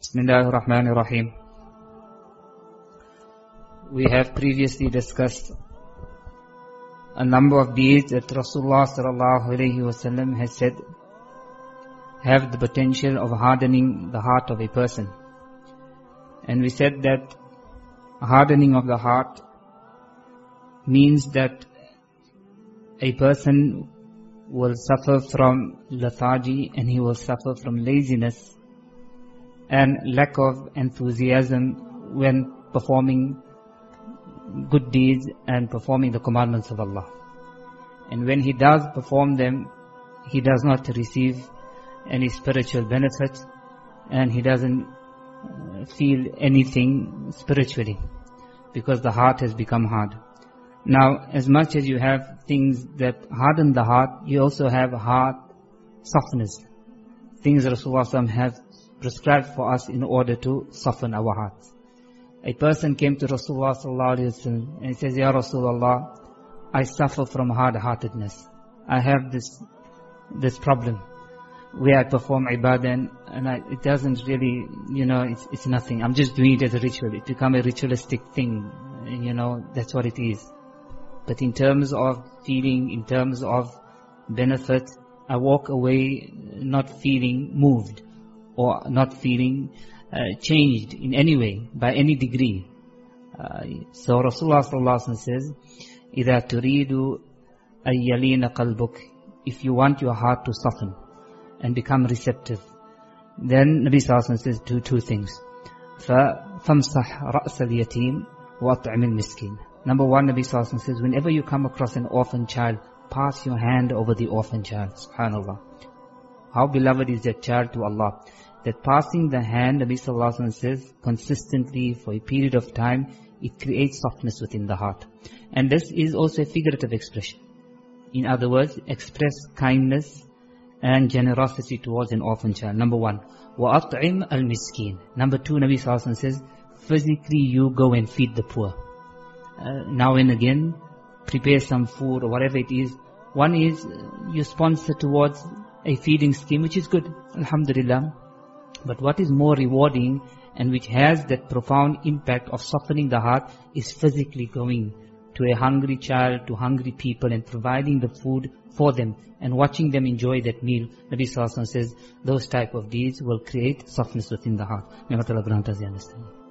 Bismillahir Rahmanir Rahim. We have previously discussed a number of deeds that Rasulullah sallallahu alaihi wasallam has said have the potential of hardening the heart of a person. And we said that hardening of the heart means that a person will suffer from lethargy, and he will suffer from laziness and lack of enthusiasm when performing good deeds and performing the commandments of Allah. And when he does perform them, he does not receive any spiritual benefit, and he doesn't feel anything spiritually, because the heart has become hard. Now, as much as you have things that harden the heart, you also have heart softness. Things Rasulullah SAW have prescribed for us in order to soften our hearts. A person came to Rasulullah SAW and he says, Ya Rasulullah, I suffer from hard-heartedness. I have this problem where I perform ibadah and it doesn't really, it's nothing. I'm just doing it as a ritual. It become a ritualistic thing, that's what it is. But in terms of feeling, in terms of benefit, I walk away not feeling moved or not feeling changed in any way, by any degree. So Rasulullah sallallahu alaihi wasallam says, إِذَا تُرِيدُ أَن يَلِينَ قَلْبُكَ, if you want your heart to soften and become receptive, then Nabi sallallahu alaihi wasallam says do two things. فَفَمْسَحْ رَأْسَ الْيَتِيمِ وَأَطْعِمِ الْمِسْكِينَ. Number one, Nabi sallallahu alaihi wasallam says, whenever you come across an orphan child, pass your hand over the orphan child. Subhanallah. How beloved is that child to Allah, that passing the hand, Nabi sallallahu alaihi wasallam says, consistently for a period of time, it creates softness within the heart. And this is also a figurative expression. In other words, express kindness and generosity towards an orphan child. Number one. وَأَطْعِمْ الْمِسْكِينَ. Number two, Nabi sallallahu alaihi wasallam says, physically you go and feed the poor. Now and again, prepare some food or whatever it is. One is you sponsor towards a feeding scheme, which is good, alhamdulillah. But what is more rewarding and which has that profound impact of softening the heart is physically going to a hungry child, to hungry people, and providing the food for them and watching them enjoy that meal. Nabi sallallahu alaihi wasallam says those type of deeds will create softness within the heart. May Allah grant us the understanding.